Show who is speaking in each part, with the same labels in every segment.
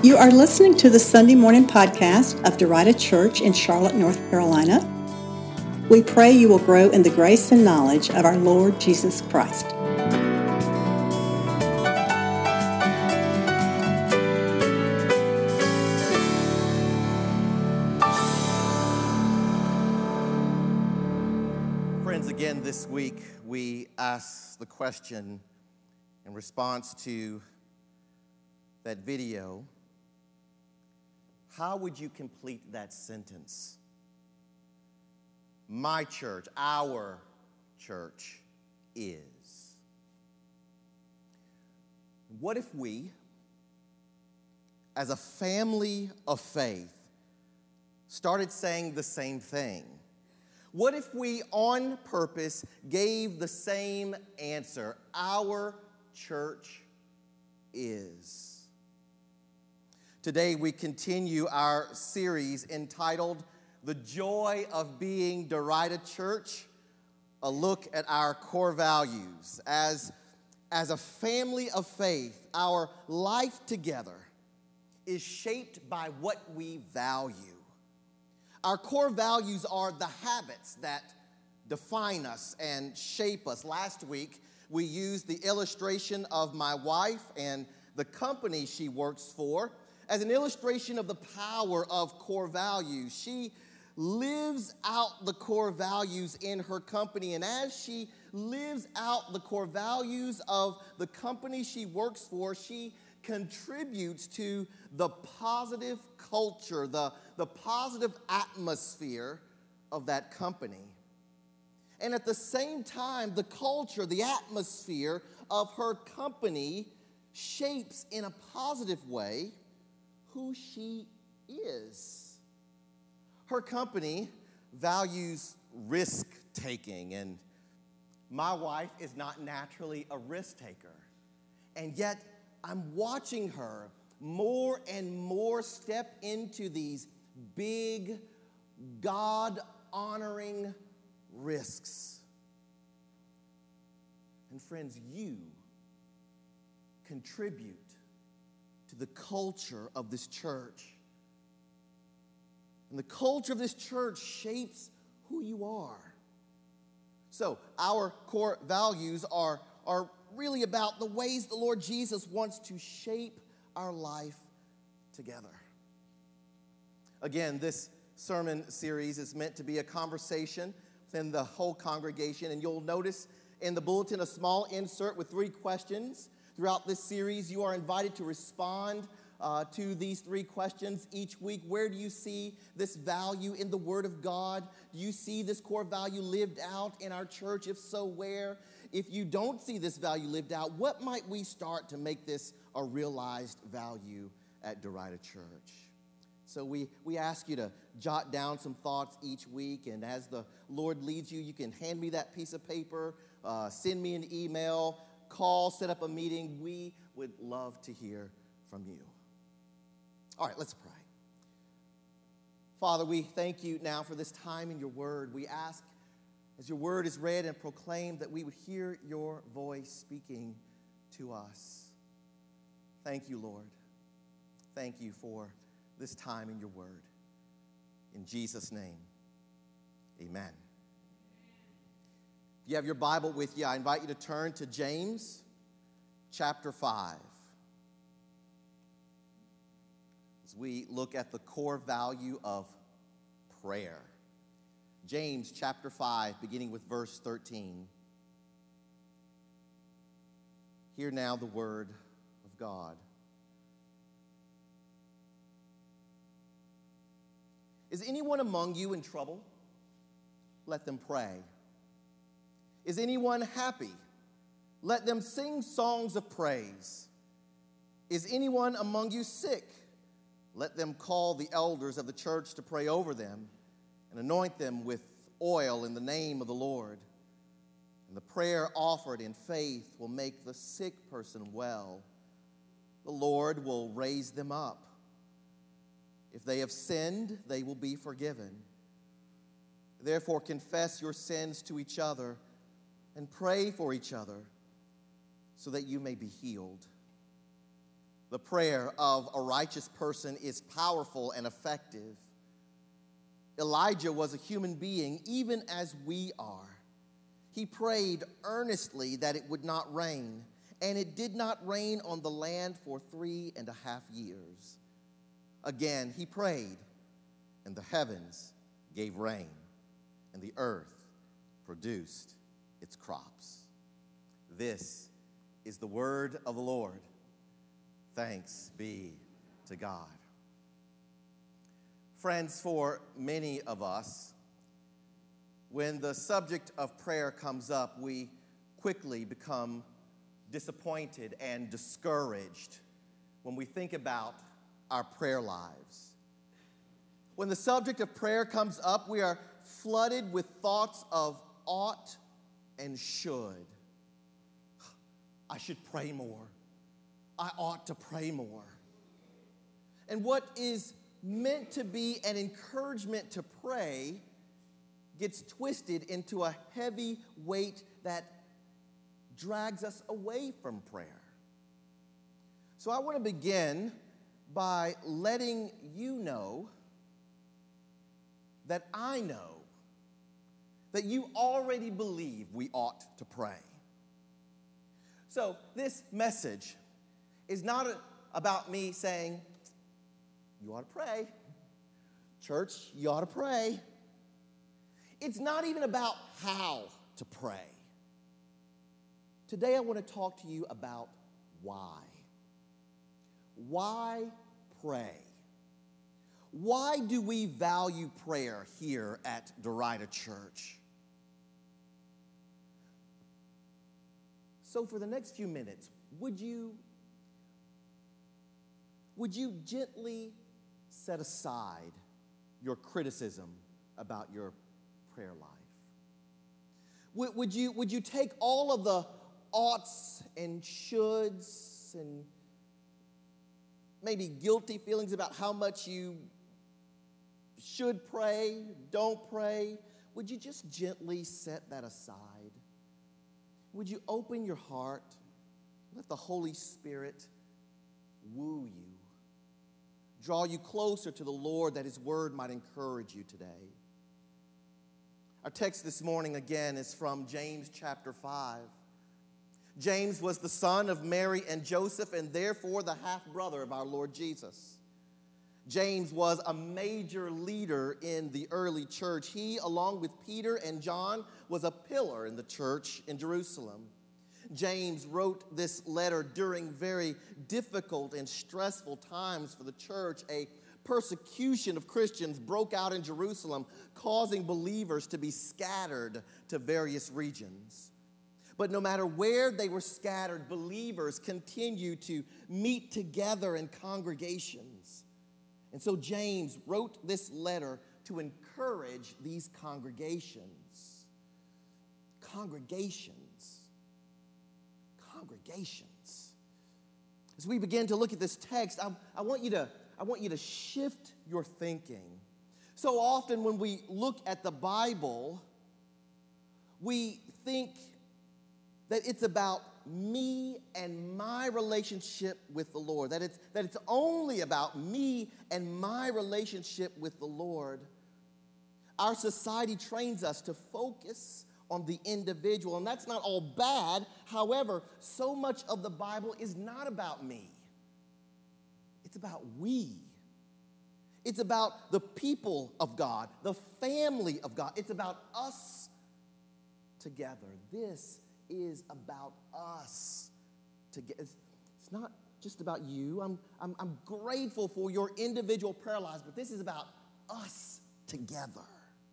Speaker 1: You are listening to the Sunday morning podcast of Derita Church in Charlotte, North Carolina. We pray you will grow in the grace and knowledge of our Lord Jesus Christ.
Speaker 2: Friends, again this week we asked the question in response to that video, how would you complete that sentence? My church, our church is. What if we, as a family of faith, started saying the same thing? What if we, on purpose, gave the same answer? Our church is. Today we continue our series entitled The Joy of Being Derita Church, a look at our core values. As a family of faith, our life together is shaped by what we value. Our core values are the habits that define us and shape us. Last week, we used the illustration of my wife and the company she works for as an illustration of the power of core values. She lives out the core values in her company, and as she lives out the core values of the company she works for, she contributes to the positive culture, the positive atmosphere of that company. And at the same time, the culture, the atmosphere of her company shapes in a positive way who she is. Her company values risk-taking, and my wife is not naturally a risk-taker. And yet, I'm watching her more and more step into these big, God-honoring risks. And friends, you contribute to the culture of this church. And the culture of this church shapes who you are. So, our core values are really about the ways the Lord Jesus wants to shape our life together. Again, this sermon series is meant to be a conversation within the whole congregation, and you'll notice in the bulletin a small insert with 3 questions. Throughout this series, you are invited to respond to these 3 questions each week. Where do you see this value in the Word of God? Do you see this core value lived out in our church? If so, where? If you don't see this value lived out, what might we start to make this a realized value at Derita Church? So we ask you to jot down some thoughts each week, and as the Lord leads you, you can hand me that piece of paper, send me an email, call, set up a meeting. We would love to hear from you. All right, let's pray. Father, we thank you now for this time in your word. We ask, as your word is read and proclaimed, that we would hear your voice speaking to us. Thank you, Lord. Thank you for this time in your word. In Jesus' name, amen. If you have your Bible with you, I invite you to turn to James chapter 5. As we look at the core value of prayer. James chapter 5, beginning with verse 13. Hear now the word of God. Is anyone among you in trouble? Let them pray. Is anyone happy? Let them sing songs of praise. Is anyone among you sick? Let them call the elders of the church to pray over them and anoint them with oil in the name of the Lord. And the prayer offered in faith will make the sick person well. The Lord will raise them up. If they have sinned, they will be forgiven. Therefore, confess your sins to each other and pray for each other so that you may be healed. The prayer of a righteous person is powerful and effective. Elijah was a human being, even as we are. He prayed earnestly that it would not rain, and it did not rain on the land for 3.5 years. Again, he prayed, and the heavens gave rain, and the earth produced its crops. This is the word of the Lord. Thanks be to God. Friends, for many of us, when the subject of prayer comes up, we quickly become disappointed and discouraged when we think about our prayer lives. When the subject of prayer comes up, we are flooded with thoughts of ought and should. I should pray more. I ought to pray more. And what is meant to be an encouragement to pray gets twisted into a heavy weight that drags us away from prayer. So I want to begin by letting you know that I know that you already believe we ought to pray. So this message is not about me saying, you ought to pray. Church, you ought to pray. It's not even about how to pray. Today I want to talk to you about why. Why pray? Why do we value prayer here at Derita Church? So for the next few minutes, would you gently set aside your criticism about your prayer life? Would you take all of the oughts and shoulds and maybe guilty feelings about how much you should pray, don't pray? Would you just gently set that aside? Would you open your heart, let the Holy Spirit woo you, draw you closer to the Lord, that His word might encourage you today? Our text this morning again is from James chapter 5. James was the son of Mary and Joseph, and therefore the half-brother of our Lord Jesus. James was a major leader in the early church. He, along with Peter and John, was a pillar in the church in Jerusalem. James wrote this letter during very difficult and stressful times for the church. A persecution of Christians broke out in Jerusalem, causing believers to be scattered to various regions. But no matter where they were scattered, believers continued to meet together in congregations. And so James wrote this letter to encourage these congregations. Congregations. As we begin to look at this text, I want you to shift your thinking. So often when we look at the Bible, we think that it's about me and my relationship with the Lord, that it's only about me and my relationship with the Lord. Our society trains us to focus on the individual, and that's not all bad. However, so much of the Bible is not about me. It's about we. It's about the people of God, the family of God. It's about us together. This is about us together. It's not just about you. I'm grateful for your individual prayer lives, but this is about us together.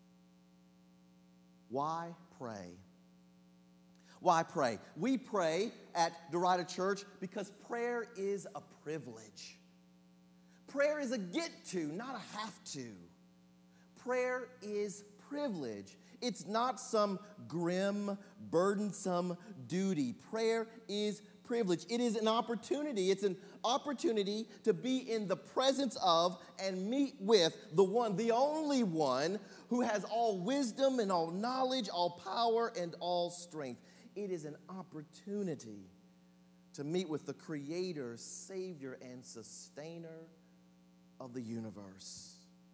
Speaker 2: Why pray? Why pray? We pray at Derita Church because prayer is a privilege. Prayer is a get to, not a have to. Prayer is privilege. It's not some grim, burdensome duty. Prayer is privilege. It is an opportunity. It's an opportunity to be in the presence of and meet with the one, the only one, who has all wisdom and all knowledge, all power and all strength. It is an opportunity to meet with the Creator, Savior, and Sustainer of the universe.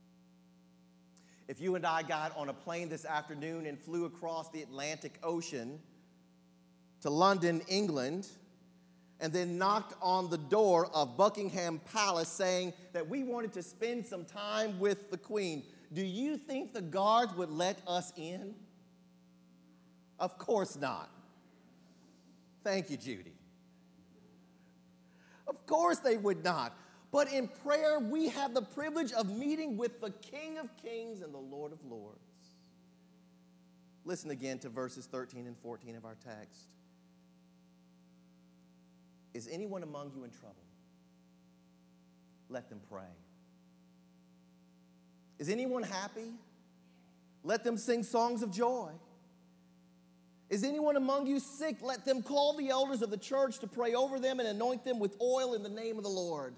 Speaker 2: If you and I got on a plane this afternoon and flew across the Atlantic Ocean to London, England, and then knocked on the door of Buckingham Palace saying that we wanted to spend some time with the Queen, do you think the guards would let us in? Of course not. Thank you, Judy. Of course they would not. But in prayer, we have the privilege of meeting with the King of Kings and the Lord of Lords. Listen again to verses 13 and 14 of our text. Is anyone among you in trouble? Let them pray. Is anyone happy? Let them sing songs of joy. Is anyone among you sick? Let them call the elders of the church to pray over them and anoint them with oil in the name of the Lord.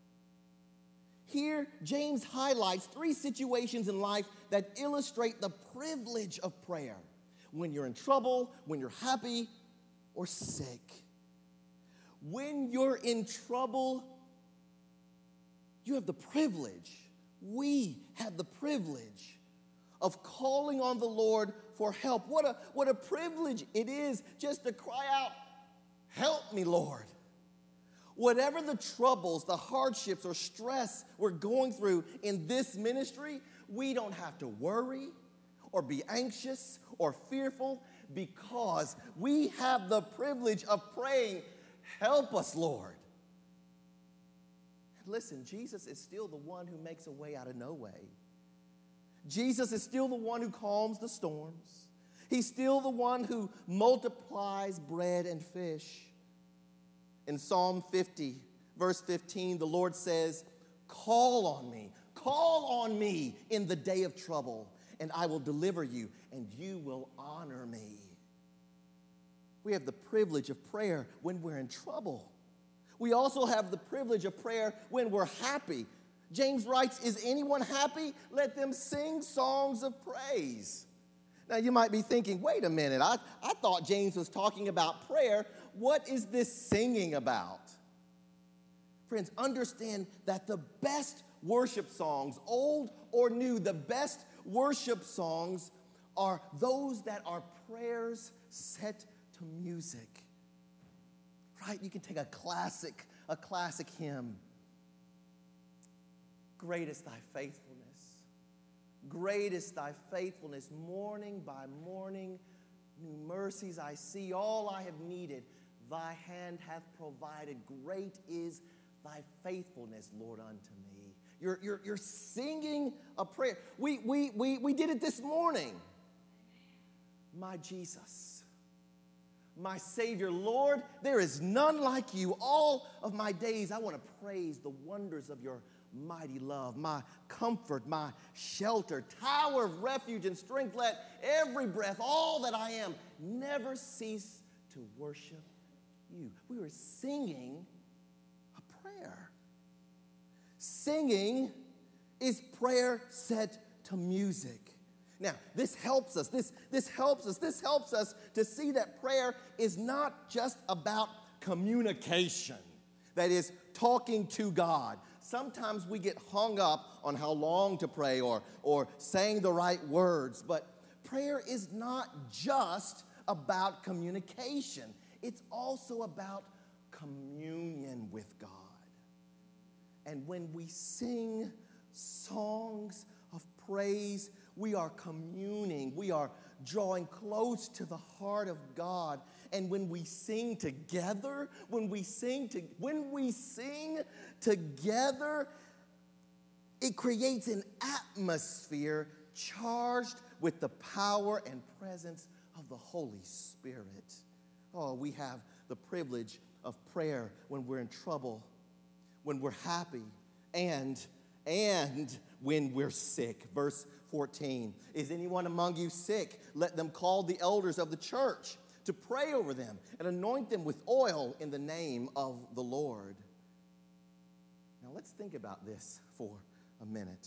Speaker 2: Here, James highlights 3 situations in life that illustrate the privilege of prayer. When you're in trouble, when you're happy, or sick. When you're in trouble, you have the privilege, we have the privilege of calling on the Lord for help. What a privilege it is just to cry out, "Help me, Lord." Whatever the troubles, the hardships, or stress we're going through in this ministry, we don't have to worry or be anxious or fearful because we have the privilege of praying, "Help us, Lord." Listen, Jesus is still the one who makes a way out of no way. Jesus is still the one who calms the storms. He's still the one who multiplies bread and fish. In Psalm 50, verse 15, the Lord says, call on me in the day of trouble, and I will deliver you, and you will honor me. We have the privilege of prayer when we're in trouble. We also have the privilege of prayer when we're happy. James writes, is anyone happy? Let them sing songs of praise. Now you might be thinking, wait a minute, I thought James was talking about prayer. What is this singing about? Friends, understand that the best worship songs, old or new, the best worship songs are those that are prayers set to music. Right? You can take a classic hymn. Great is thy faithfulness. Great is thy faithfulness. Morning by morning, new mercies I see. All I have needed, thy hand hath provided. Great is thy faithfulness, Lord, unto me. You're singing a prayer. We did it this morning. My Jesus, my Savior, Lord, there is none like you. All of my days I want to praise the wonders of your mighty love, my comfort, my shelter, tower of refuge and strength. Let every breath, all that I am, never cease to worship you. We were singing a prayer. Singing is prayer set to music. Now, this helps us. This helps us to see that prayer is not just about communication, that is, talking to God. Sometimes we get hung up on how long to pray or saying the right words, but prayer is not just about communication. It's also about communion with God. And when we sing songs of praise, we are communing. We are drawing close to the heart of God. And when we sing together, it creates an atmosphere charged with the power and presence of the Holy Spirit. Oh, we have the privilege of prayer when we're in trouble, when we're happy, and when we're sick. Verse 14, is anyone among you sick? Let them call the elders of the church to pray over them and anoint them with oil in the name of the Lord. Now let's think about this for a minute.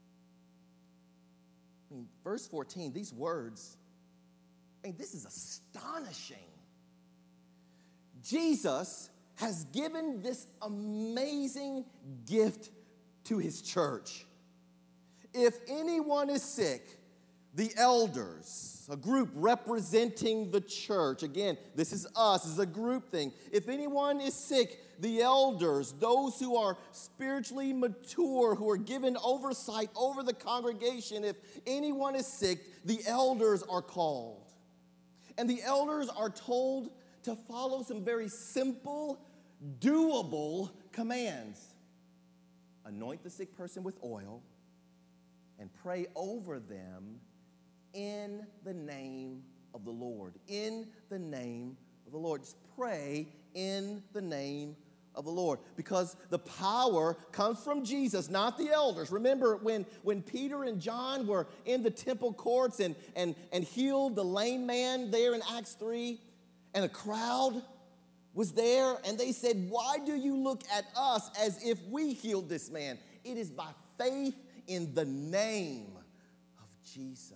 Speaker 2: Verse 14, these words, this is astonishing. Jesus has given this amazing gift to his church. If anyone is sick, the elders, a group representing the church, again, this is us, this is a group thing. If anyone is sick, the elders, those who are spiritually mature, who are given oversight over the congregation, if anyone is sick, the elders are called. And the elders are told to follow some very simple, doable commands. Anoint the sick person with oil and pray over them in the name of the Lord. In the name of the Lord. Just pray in the name of the Lord. Because the power comes from Jesus, not the elders. Remember when Peter and John were in the temple courts and healed the lame man there in Acts 3, and a crowd was there, and they said, "Why do you look at us as if we healed this man? It is by faith in the name of Jesus."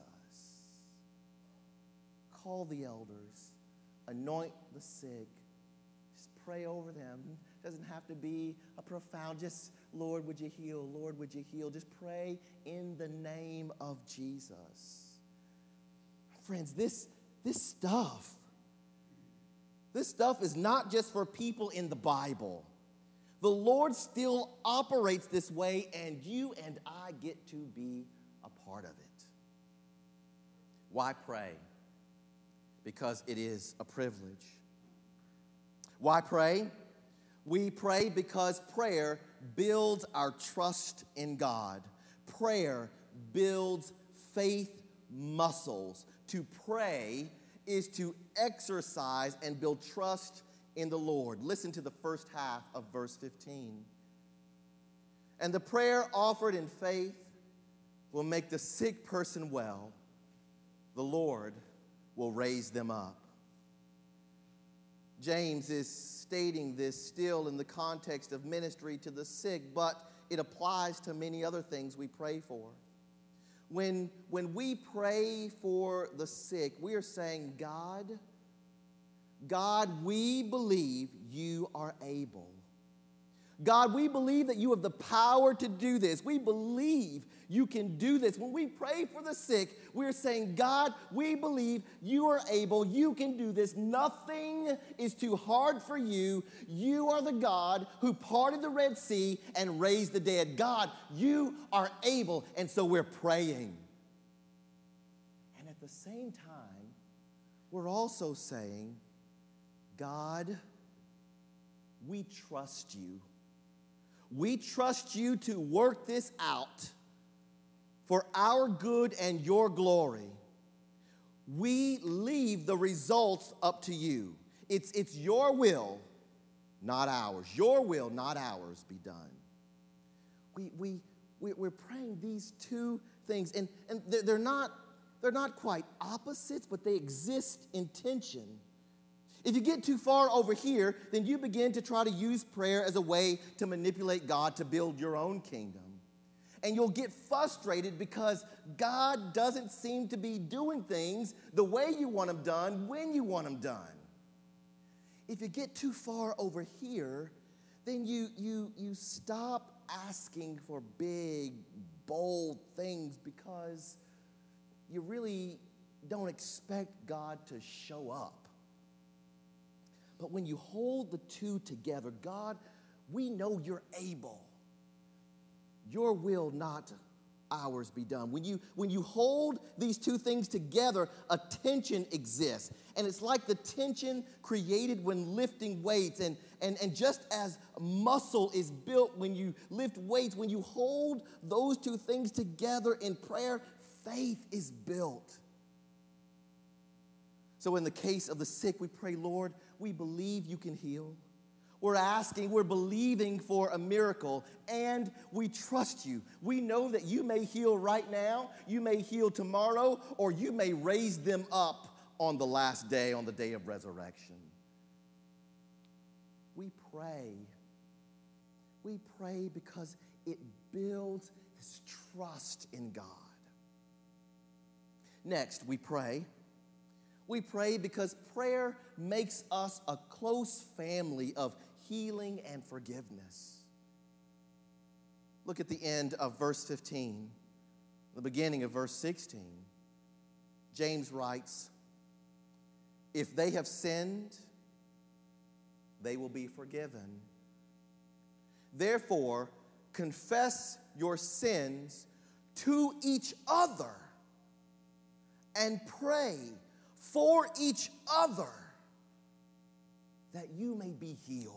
Speaker 2: Call the elders, anoint the sick, just pray over them. It doesn't have to be a profound, just, "Lord, would you heal? Lord, would you heal?" Just pray in the name of Jesus. Friends, this stuff is not just for people in the Bible. The Lord still operates this way, and you and I get to be a part of it. Why pray? Because it is a privilege. Why pray? We pray because prayer builds our trust in God. Prayer builds faith muscles. To pray is to exercise and build trust in the Lord. Listen to the first half of verse 15. And the prayer offered in faith will make the sick person well. The Lord will raise them up. James is stating this still in the context of ministry to the sick, but it applies to many other things we pray for. When we pray for the sick, we are saying, God, we believe you are able. God, we believe that you have the power to do this. We believe you can do this. When we pray for the sick, we're saying, God, we believe you are able. You can do this. Nothing is too hard for you. You are the God who parted the Red Sea and raised the dead. God, you are able. And so we're praying. And at the same time, we're also saying, God, we trust you. We trust you to work this out for our good and your glory. We leave the results up to you. It's your will, not ours. Your will, not ours, be done. We're praying these two things, and they're not quite opposites, but they exist in tension. If you get too far over here, then you begin to try to use prayer as a way to manipulate God to build your own kingdom. And you'll get frustrated because God doesn't seem to be doing things the way you want them done, when you want them done. If you get too far over here, then you stop asking for big, bold things because you really don't expect God to show up. But when you hold the two together, God, we know you're able. Your will, not ours, be done. When you hold these two things together, a tension exists. And it's like the tension created when lifting weights. And just as muscle is built when you lift weights, when you hold those two things together in prayer, faith is built. So in the case of the sick, we pray, Lord, we believe you can heal. We're believing for a miracle, and we trust you. We know that you may heal right now, you may heal tomorrow, or you may raise them up on the last day, on the day of resurrection. We pray. We pray because it builds this trust in God. Next, we pray. We pray because prayer makes us a close family of healing and forgiveness. Look at the end of verse 15, the beginning of verse 16. James writes, if they have sinned, they will be forgiven. Therefore, confess your sins to each other and pray for each other that you may be healed.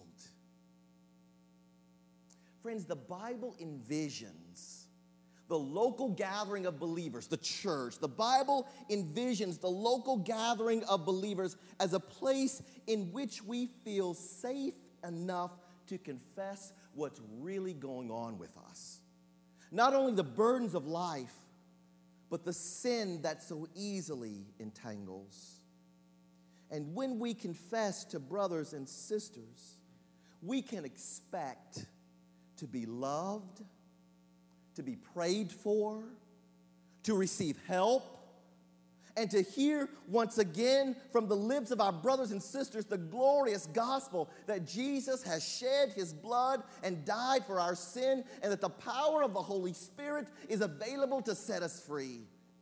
Speaker 2: Friends, the Bible envisions the local gathering of believers, the church. The Bible envisions the local gathering of believers as a place in which we feel safe enough to confess what's really going on with us. Not only the burdens of life, but the sin that so easily entangles. And when we confess to brothers and sisters, we can expect to be loved, to be prayed for, to receive help, and to hear once again from the lips of our brothers and sisters the glorious gospel that Jesus has shed his blood and died for our sin, and that the power of the Holy Spirit is available to set us free.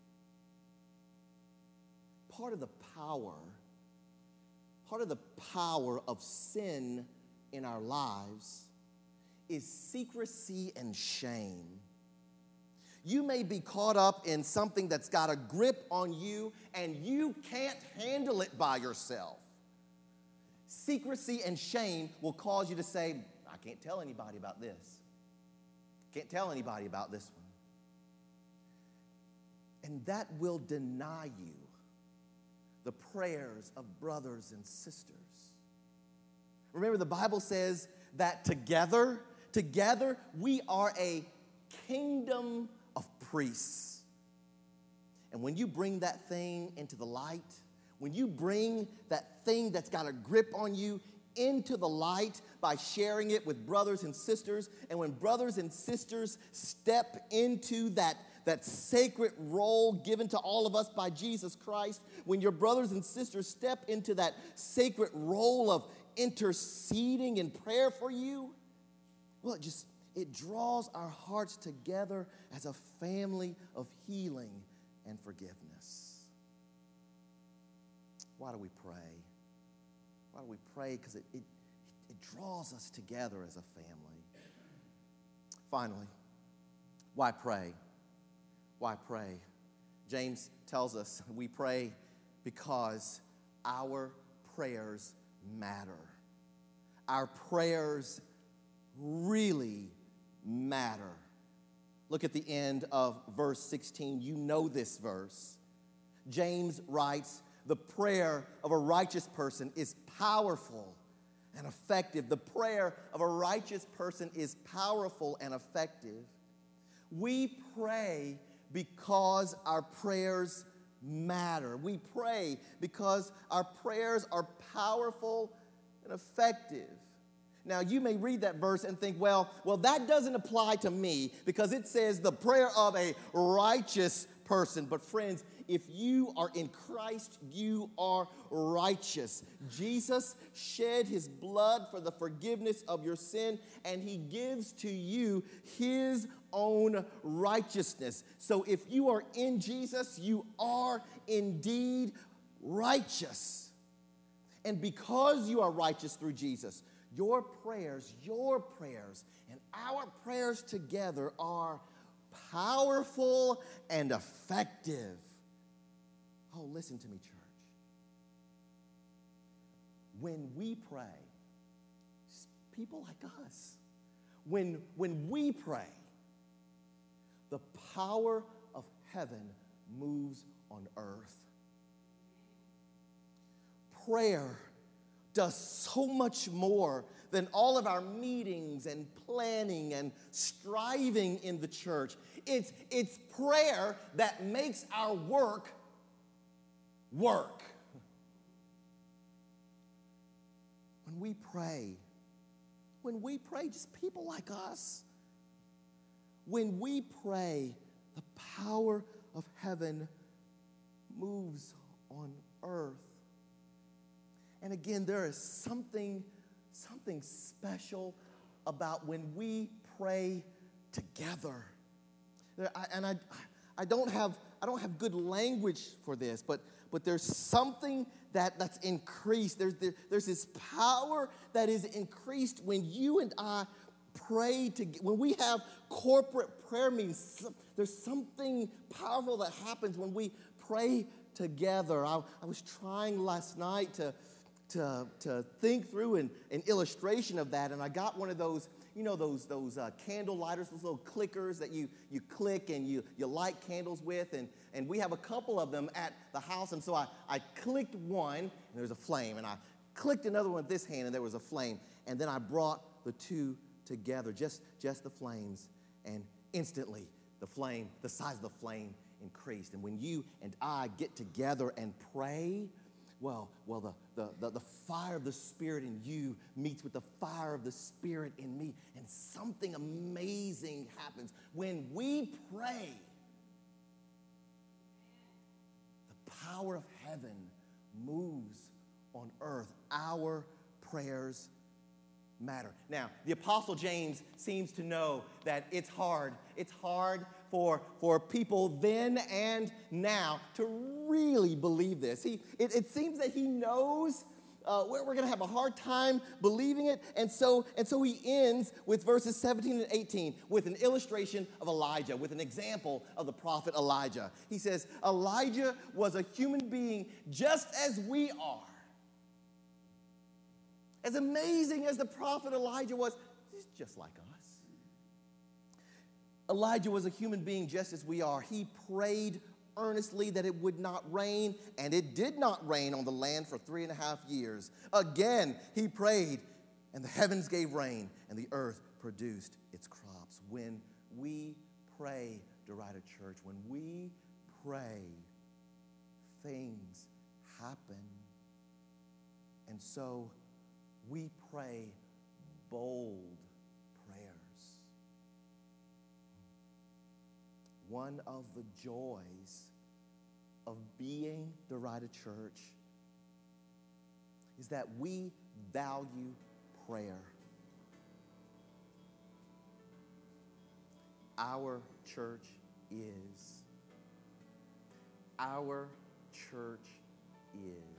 Speaker 2: Part of the power of sin in our lives is secrecy and shame. You may be caught up in something that's got a grip on you and you can't handle it by yourself. Secrecy and shame will cause you to say, I can't tell anybody about this. Can't tell anybody about this one. And that will deny you the prayers of brothers and sisters. Remember, the Bible says that together we are a kingdom of priests. And when you bring that thing into the light, when you bring that thing that's got a grip on you into the light by sharing it with brothers and sisters, and when brothers and sisters step into that sacred role given to all of us by Jesus Christ, when your brothers and sisters step into that sacred role of interceding in prayer for you, well, it draws our hearts together as a family of healing and forgiveness. Why do we pray? Why do we pray? Because it draws us together as a family. Finally, why pray? Why pray? James tells us we pray because our prayers matter. Our prayers really matter. Look at the end of verse 16. You know this verse. James writes, the prayer of a righteous person is powerful and effective. The prayer of a righteous person is powerful and effective. We pray because our prayers matter. We pray because our prayers are powerful and effective. Now, you may read that verse and think, well, that doesn't apply to me because it says the prayer of a righteous person. But friends, if you are in Christ, you are righteous. Jesus shed his blood for the forgiveness of your sin, and he gives to you his own righteousness. So if you are in Jesus, you are indeed righteous. And because you are righteous through Jesus, your prayers, and our prayers together are powerful and effective. Oh, listen to me, church. When we pray, people like us, when we pray, the power of heaven moves on earth. Prayer does so much more than all of our meetings and planning and striving in the church. It's prayer that makes our work. When we pray, just people like us, when we pray, the power of heaven moves on earth. And again, there is something something special about when we pray together. I don't have good language for this, but there's something that's increased. There's this power that is increased when you and I pray together. When we have corporate prayer meetings, there's something powerful that happens when we pray together. I was trying last night to think through an illustration of that, and I got one of those, those candle lighters, those little clickers that you click and you light candles with, and we have a couple of them at the house, and so I clicked one, and there was a flame, and I clicked another one with this hand, and there was a flame, and then I brought the two together, just the flames, and instantly the size of the flame increased. And when you and I get together and pray, well, the fire of the Spirit in you meets with the fire of the Spirit in me, and something amazing happens. When we pray, the power of heaven moves on earth. Our prayers matter. Now, the Apostle James seems to know that it's hard. It's hard for people then and now to really believe this. It seems that he knows we're going to have a hard time believing it, and so he ends with verses 17 and 18 with an illustration of Elijah, with an example of the prophet Elijah. He says, Elijah was a human being just as we are. As amazing as the prophet Elijah was, he's just like us. Elijah was a human being just as we are. He prayed earnestly that it would not rain, and it did not rain on the land for 3.5 years. Again, he prayed, and the heavens gave rain, and the earth produced its crops. When we pray, Derita Church, when we pray, things happen. And so we pray bold prayers. One of the joys of being Derita Church is that we value prayer. Our church is. Our church is.